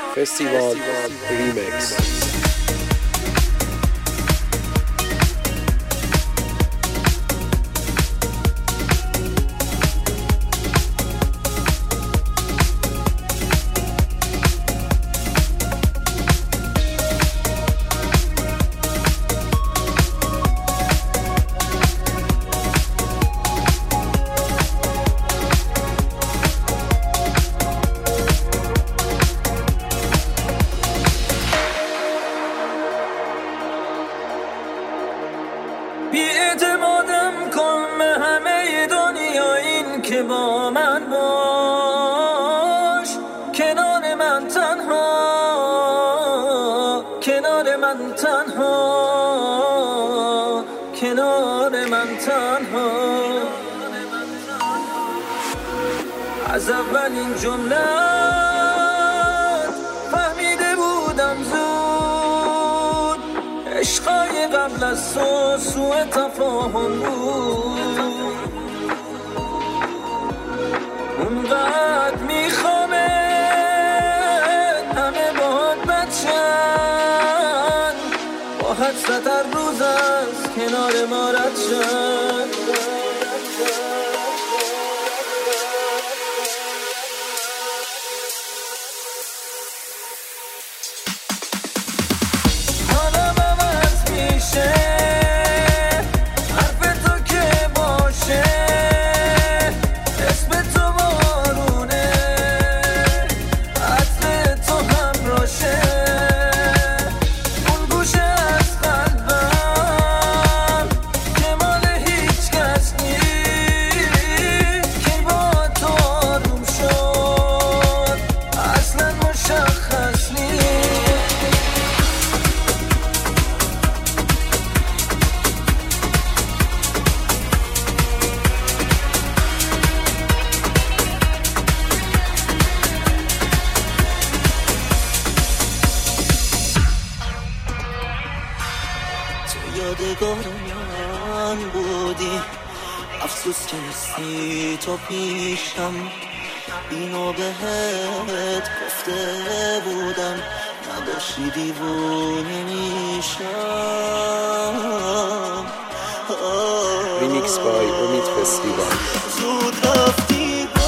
فستیوال ریمیکس. بی‌اعتمادم کن به همه دنیا، این که با من باش، کنار من تنها، کنار من تنها، کنار من تنها. از اولین جمله فهمیده بودم زود، عشقای قبل از تو سوء تفاهم بود. اونقدر میخوامه همه باهات بچن، با حسرت هر روز از کنار ما رد شن. یادگار من بودی، افسوس که نیستی تو پیشم. اینو بهت گفته بودم، نباشی دیوونه میشم. ریمیکس بای امید فستیوال. زود رفتی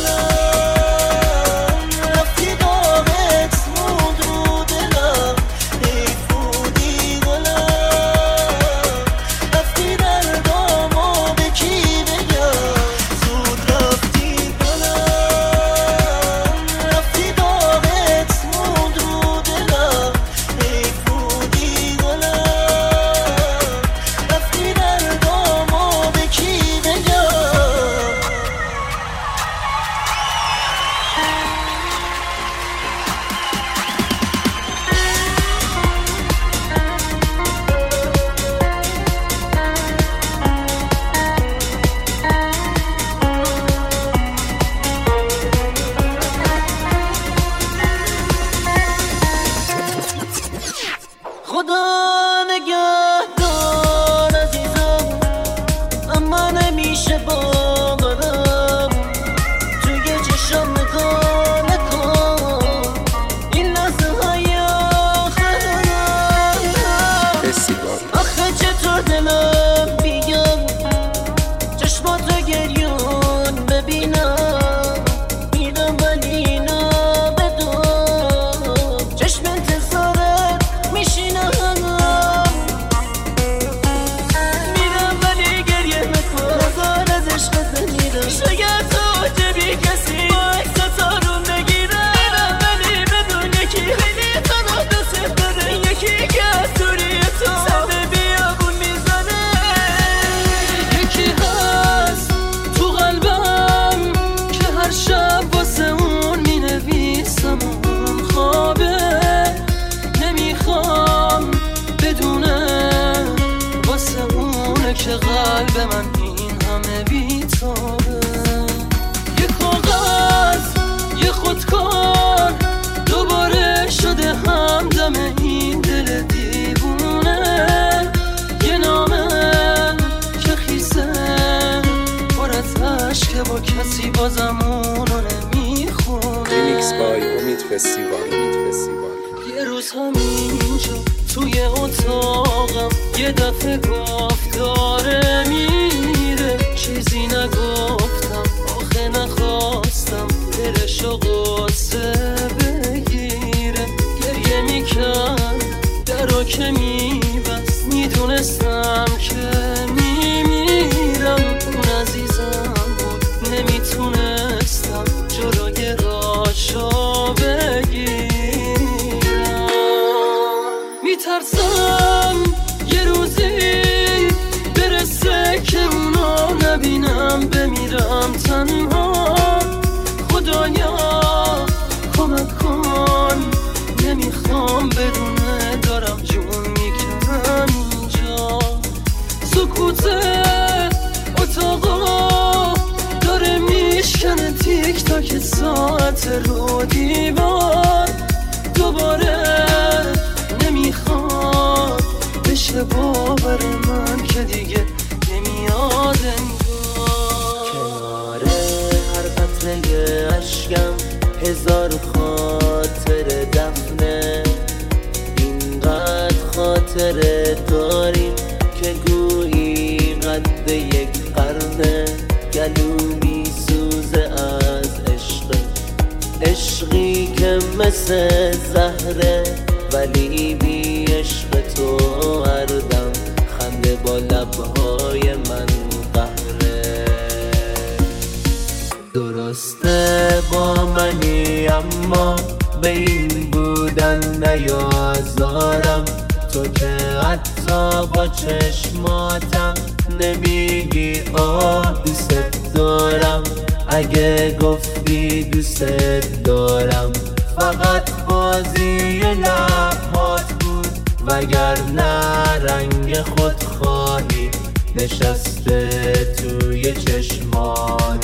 خدا نگهدار عزیزم، اما نمیشه باورم. توی چشم نگاه نکن، این لحظه های آخرم. آخه چطور دلم بیام چشمات رو گریون ببینم، میرم ولی اینا بدون چشم انتظارت میشینم. شاید تو جبی کسی با اکسات آروم نگیره، ولی بدون یکی خیلی تو رو دوست داره. یکی که از دوری تو سر بیابون میزنه، یکی هست تو قلبم که هر شب واسه اون مینویسم. اون خوابه نمیخوام بدونه، واسه اونه که قلب من این همه بیتابه. یه خودکار دوباره شده همدم این دل دیوونه. یه نامه که خیسه پر از عشق با کسی بازم اونو نمیخونه. ریمیکس بای امید فستیوال. یه روز همینجا توی اتاقم یه دفعه گفت داره میره، چیزی نگفتم آخه نخواستم دلشو قصه بگیره. گریه میکرد درو که میبست، میدونستم که میمیرم. اون عزیزم بود نمیتونستم جلوی راشو بگیرم. میترسم یه روزی برسه که اونو نبینم، بمیرم تنها. خدایا کمک کن، نمیخوام بدونه دارم جون میکنم اینجا. سکوت اتاقا داره میشکنه تیک تاک ساعت رو دیوار. دوباره نمیخواد بشه باور من که دیگه نمیاد انگار. کنار هر قطره اشکم هزار خاطر دفنه. اینقدر خاطره داریم که گویی قد یک قرنه. گلو میسوزه از عشقی که مثل زهره، ولی بی عشق تو هر دم خنده با لبهای من قهره. درسته با منی اما به این بودن نیازارم. تو که حتی با چشماتم نمیگی آه دوست دارم. اگه گفتی دوست دارم فقط بازی لبهات بود، وگرنه رنگ خودخواهی نشسته توی چشمات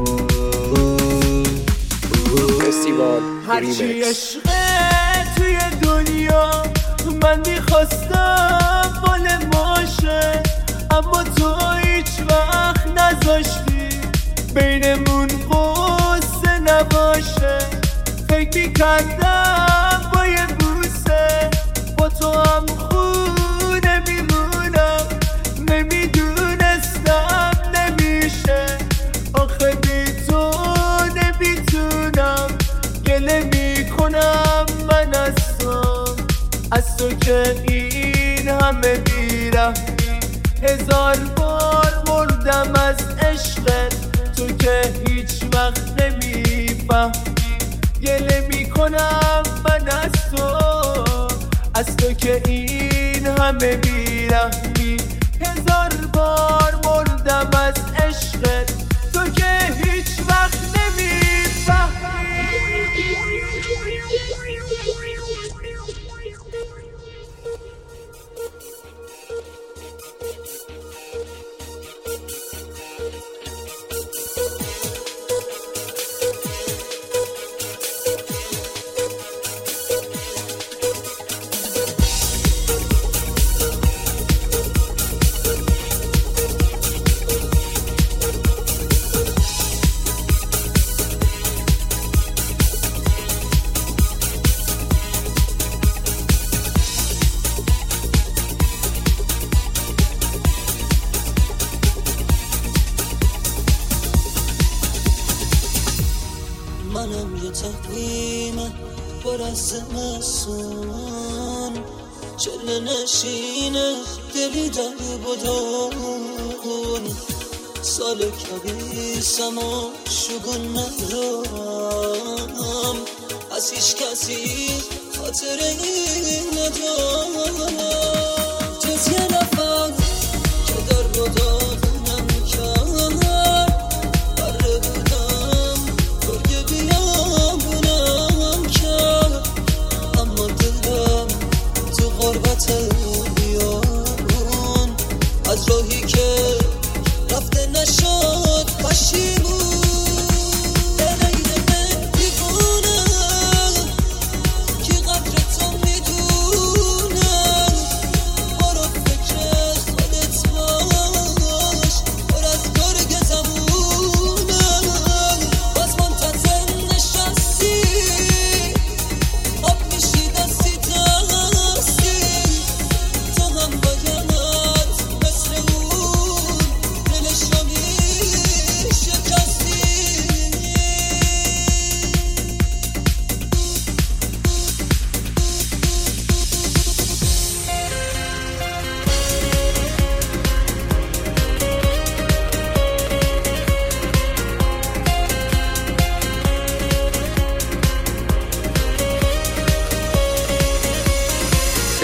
بود. فستیوال هرچی ریمکس. عشقه توی دنیا من میخواستم مال باشه، اما تو هیچ وقت نذاشتی بینمون قصه نباشه. فکر میکردم با یه بوسه با تو هم خونه میمونم، نمیدونستم نمیشه. آخه بی تو نمیتونم، گله میکنم من از تو که این همه بیرحمی. هزار بار مردم از عشقت، تو که هیچ وقت نمیفهمی. گله میکنم من از تو که این همه بیرحمی. هزار بار مردم از عشقت، تو که هیچ وقت نمیفهمی. منم یه تقویمه پر از زمستون، چله نشینه دلی در بدون. سال کبیسم و شگون ندارم، از هیچ کسی خاطره ندارم جز یه نفر که در رو دادنم کرد. بره بودم گرگه بیابونم کرد، اما دلم تو غربت بیابون از راهی که رفته نشد پشیمون. فکر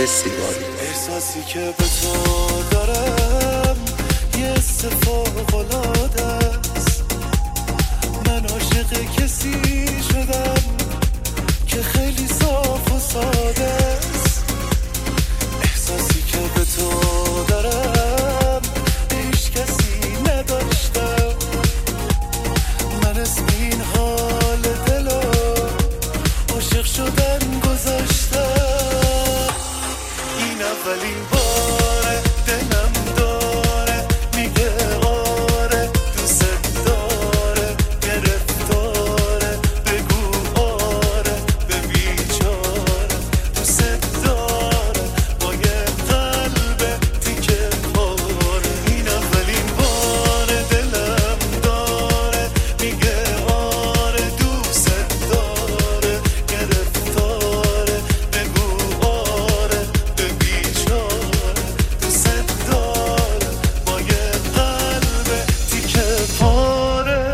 فستیوال. احساسی که به تو دارم یه فوق‌العاده است. من عاشق کسی شدم که خیلی صاف و ساده است. احساسی که به تو دارم هیچ کسی نداشتم. من اسم این حال دلو عاشق شدن گذاشتم. این اولین باره دلم داره میگه آره دوست داره گرفتاره بگو آره به بیچاره دوست داره با یه قلب تیکه پاره. این اولین باره دلم داره میگه آره دوست داره گرفتاره بگو آره به بیچاره دوست داره با یه قلب تیکه پاره.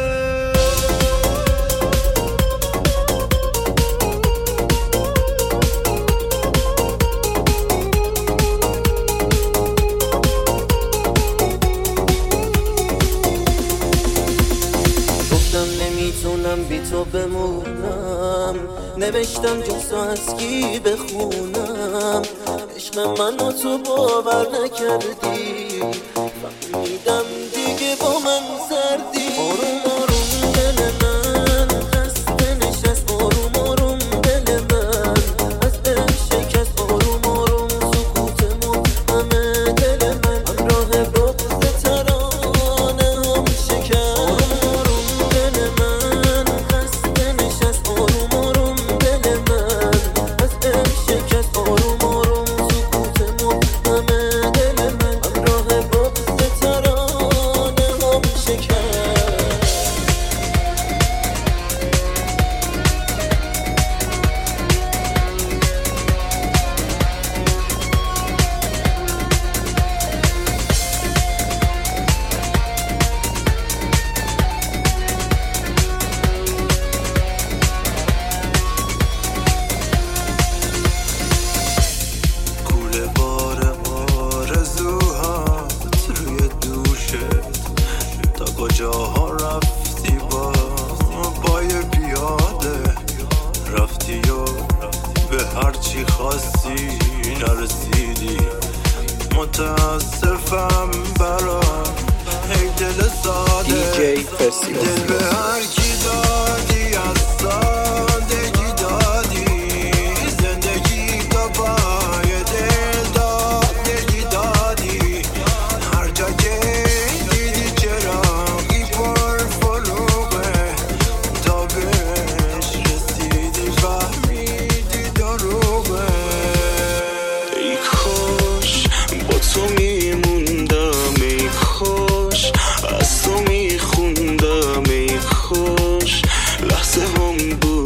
گفتم نمیتونم بی تو بمونم، نوشتم جزو از کی بخونم. عشق منو تو باور نکردی، فهمیدم دیگه با من زردی. آروم آروم دل من خسته نشست، آروم آروم دل من از دل شکست. آروم آروم سکوتمون همه دل من همراه بغض ترانه هم شکست. آروم آروم دل من خسته نشست، آروم آروم دل من از دل شکست. آروم آروم سکوتمون همه دل من همراه بغض ترانه هم شکست. کوله بار آرزوهات روی دوشت، تا کجاها رفتی با یه پیاده رفتی و به هرچی خواستی نرسیدی. متاسفم برات ای دل ساده، DJ فستیوال. دل به هر کی دادی از سادگی دادی، زندگی تو پای دل دادگی دادی. هر جا که دیدی چراغی پر فروغه، تا بهش رسیدی فهمیدی دروغه. ای کاش با تو میموندم، ای کاش از تو میخوندم، ای کاش لحظه هم بود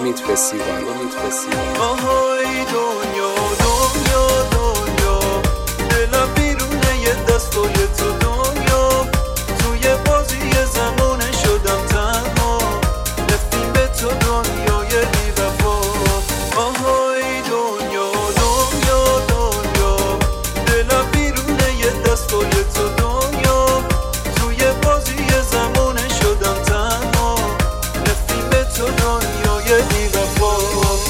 امید فستیوال. آهای دنیا دنیا دنیا، دلم بیرونه یه دستای تو دنیا، توی بازی زمانه شدم تنها، رفتیم به تو دنیای بی وفا. آهای دنیا دنیا دنیا، دلم بیرونه یه دستای تو دنیا، توی بازی زمانه شدم تنها، رفتیم به تو دنیای بی وفا.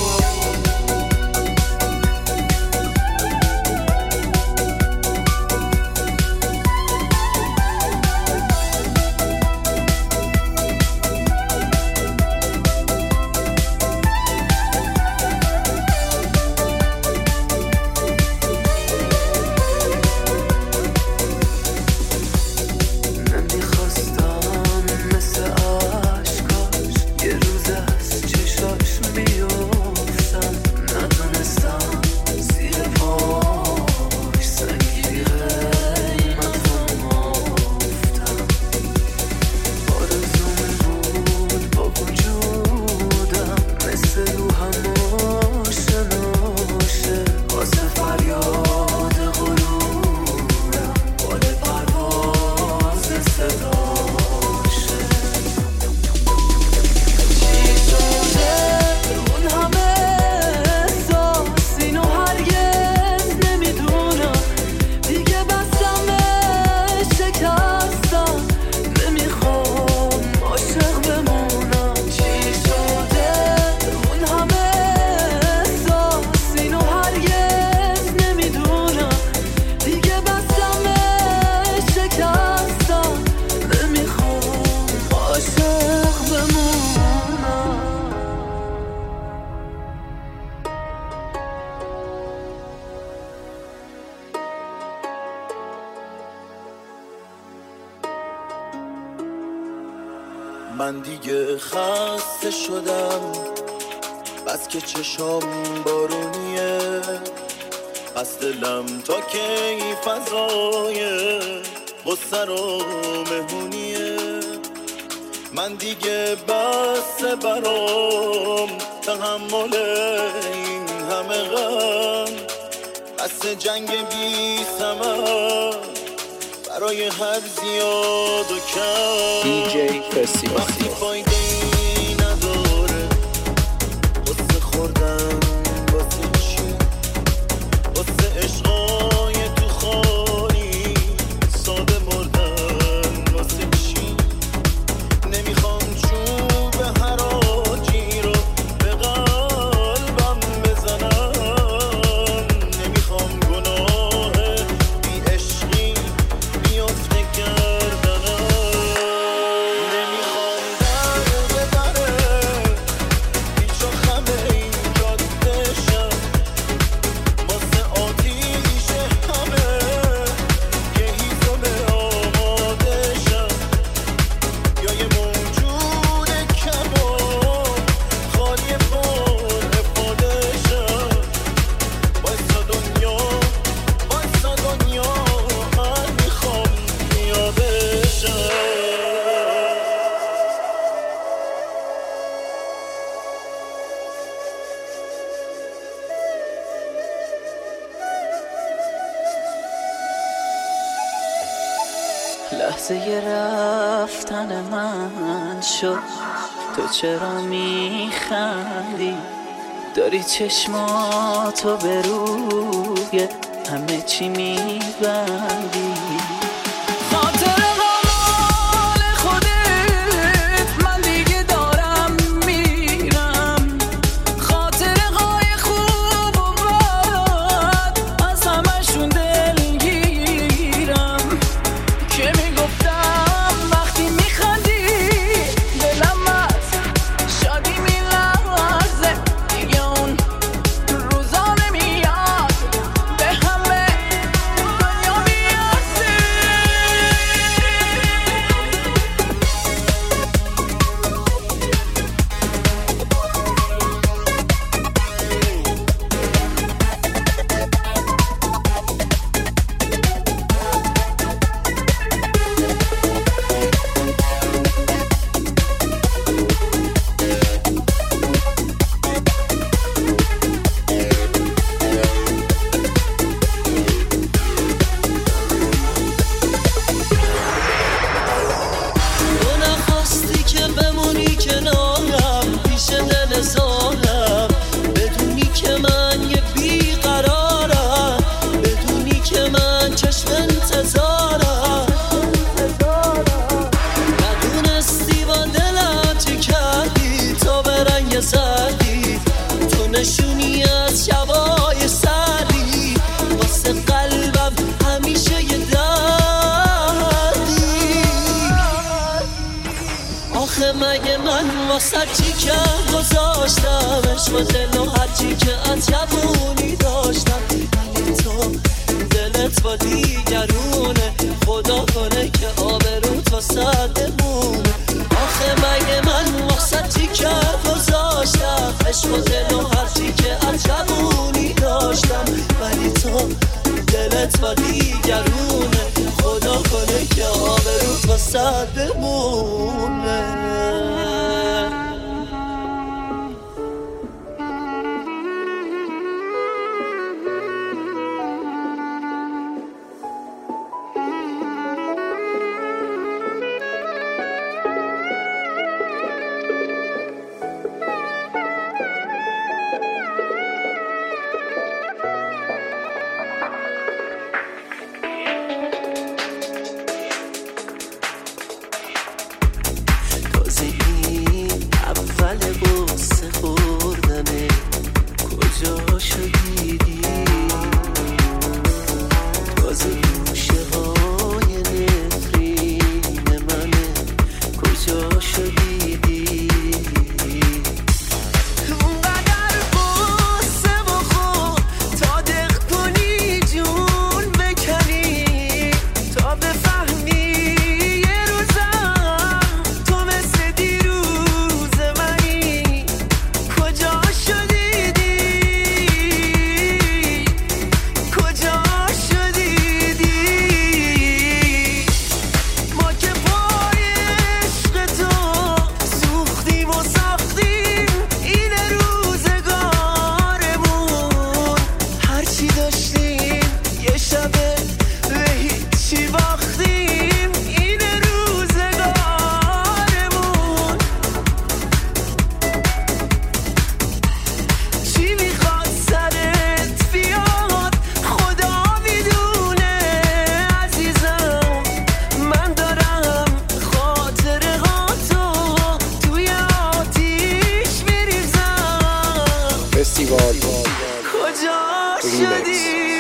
من دیگه خسته شدم، بس که چشام بارونیه، پس دلم تا کی فضای غصه رو مهمونیه. من دیگه بس برام تحمل این همه غم، بس جنگ بی ثمر برای هر زیاد و کم. دیجی فستیوال. وقتی فایده ای نداره قصه خوردم واسه چی، واسه عشقای تو خالی ساده مردن واسه چی. نمیخوام چوب حراجی رو به قلبم بزنم، نمیخوام گناه بی عشقی بیفته گردنم، نمیخوام در ببره پیش و خمه این جاده شم، واسه آتیش همه یه هیزم آماده شم، یا یه موجود کمان خالی پر افاده شم. وایسا دنیا من میخوام پیاده شم. لحظه رفتن من شد، تو چرا میخندی؟ داری چشماتو به روی همه چی میبندی. خاطر مال خودت من دیگه دارم میرم، خاطرهای خوب و بد از همشون دلگیرم، که میگفتم وقتی میخندی دلم از شادی میلرزه، دیگه اون روزا نمیاد به همه دنیا میارزه. واسه چی که گذاشتم عشق و دل و هرچی که از جوونی داشتم ولی تو دلت با دیگرونه خدا کنه که آبروت واسه بمونه آخه مگه من واسه چی که گذاشتم عشق و دل و هرچی که از جوونی داشتم ولی تو دلت با دیگرونه خدا کنه که آبروت واسه بمونه فستیوال کجا شدی